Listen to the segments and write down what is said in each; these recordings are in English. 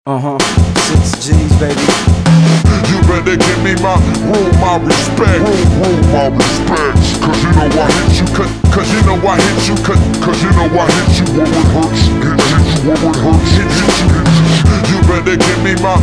6 G's, baby. You better give me my respect. My respect. Cause you know I hit you, cause you know I hit you, cause you know I hit you when it hurts. Hit you when it hurts. Hit you. You better give me my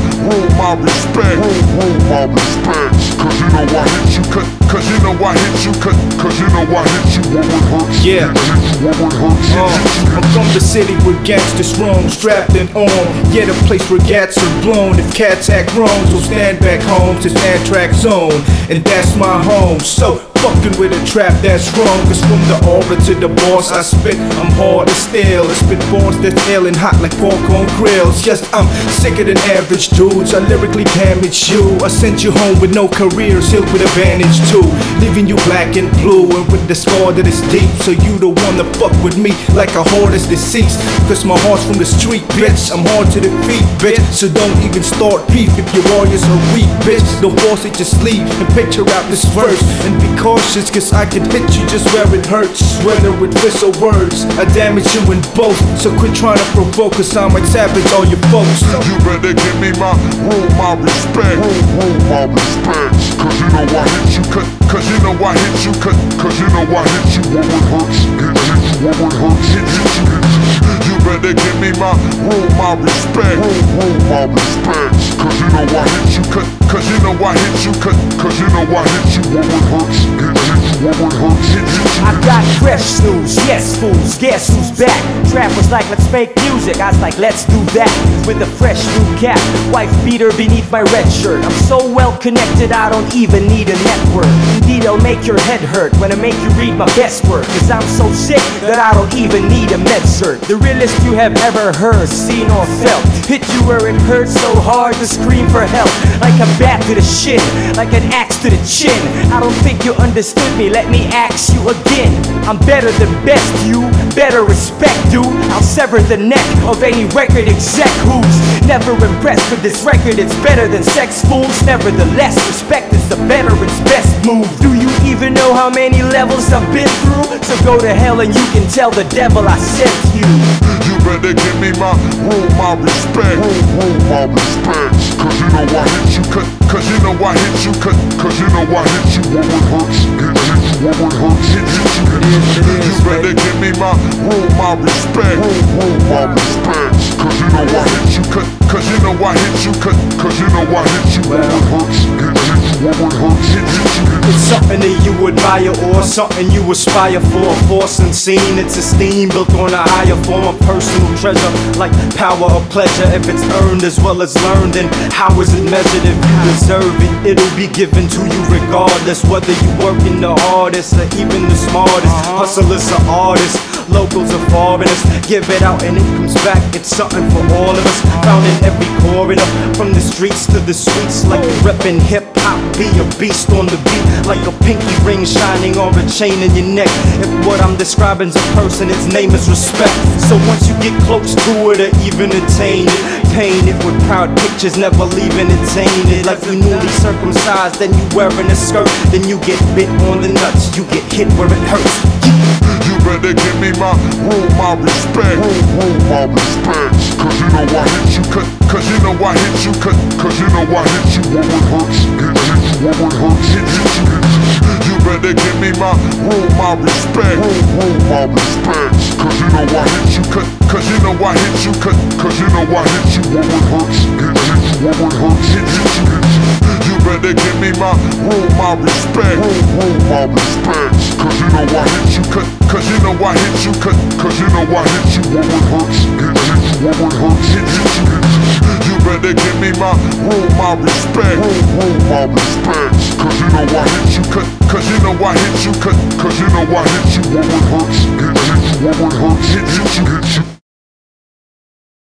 respect. My respect. Cause you know I hit you, cause you know I hit you, cause you know I hit you when it hurts. Yeah. Hit you when it hurts. I'm from the city where gangsters roam, strapped and on. Yeah, the place where gats are blown. If cats act wrong, so stand back home to stand track zone. And that's my home. So fucking with a trap that's wrong. Cause from the aura to the boss I spit, I'm hard as steel. I spit bars that's ill and hot like pork on grills. Yes, I'm sicker than average dudes. I lyrically damage you. I sent you home with no career, sealed with a bandage too, leaving you black and blue and with the scar that is deep. So you don't wanna fuck with me like a heart is deceased. Cause my heart's from the street, bitch. I'm hard to defeat, bitch. So don't even start beef if your warriors are weak, bitch. Don't force it, just leave and picture out this verse. And be cautious, cause I can hit you just where it hurts. Whether with fists or words, I damage you in both. So quit trying to provoke, cause I might savage all your folks. You better give me my respect. My respect. Cause you know I hit you, cause you know I hit you, cause you know I hit you when it hurts. Hit you when it hurts. Hit you. You better give me my respect. My respect. Cause you know I hit you, cause you know I hit you, cause you know I hit you when it hurts. Hit you when it hurts. Hit you. I got fresh news, yes fools, guess who's back? Trap was like, let's make music, I was like, let's do that. With a fresh new cap, wife beater beneath my red shirt. I'm so well connected, I don't even need a network. Indeed, I'll make your head hurt when I make you read my best work. Cause I'm so sick that I don't even need a med cert. The realest you have ever heard, seen or felt. Hit you where it hurts so hard to scream for help. Like a bat to the shin, like an axe to the chin. I don't think you understood me, let me ask you again. I'm better than best, you better respect, dude. I'll sever the neck of any record exec who's never impressed with this record. It's better than sex fools. Nevertheless, respect is the veteran's best move. Do you even know how many levels I've been through? So go to hell and you can tell the devil I sent you. You better give me my respect. My respect. Cause you know I hit you, cause you know I hit you, cause you know I hit you when it hurts. Hit you when it hurts. Hit you. You better give me my respect. My respect. Cause you know I hit you, cause you know I hit you, cause you know I hit you when it hurts. Hit you when it hurts. Hit you. It's something that you admire or something you aspire for. Force unseen, it's esteem built on a higher form of personal treasure, like power or pleasure. If it's earned as well as learned, then how is it measured? If you deserve it, it'll be given to you regardless. Whether you working the hardest or even the smartest, hustlers or artists, locals or foreigners, give it out and it comes back. It's something for all of us, found in every corridor, from the streets to the suites. Like you're reppin' hip-hop, be a beast on the beat, like a pinky ring shining on a chain in your neck. If what I'm describing's a person, its name is respect. So once you get close to it or even attain it, paint it with proud pictures, never leaving it tainted. Like you newly circumcised, then you wearing a skirt, then you get bit on the nuts, you get hit where it hurts. You better give me my respect. My respect. Cause you know I hit you, cause you know I hit you, cause you know I hit you when it hurts. Hit you when it hurts. Hit you. You better give me my respect. My respect. Cause you know I hit you, cause you know I hit you, cause you know I hit you when it hurts. Hit you when it hurts. Hit you. You better give me my respect. My respect. Cause you know I hit you, cause you know I hit you, cause you know I hit you when it hurts. Hit you when it hurts. Hit you. You better give me my respect. My respect. Cause you know I hit you, cause you know I hit you, cause you know I hit you when it hurts. Hit you when it hurts. Hit you.